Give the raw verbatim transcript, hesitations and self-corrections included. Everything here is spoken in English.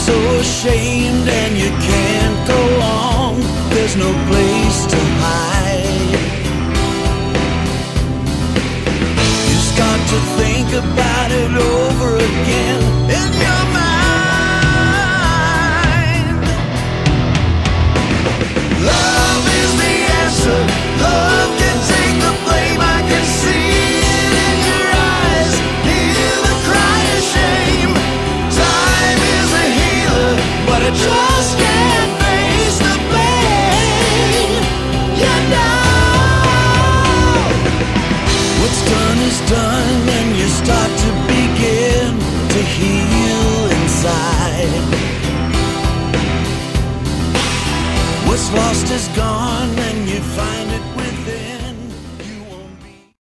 so ashamed and you can't go on. There's no place to hide. You start to think about it over again in your mind. Love is the answer. Love can take the blame. I can see it in your eyes. Hear the cry of shame. Time is a healer, but I just can't face the pain. You know what's done is done, and you start to begin to heal inside. What's lost is gone, and you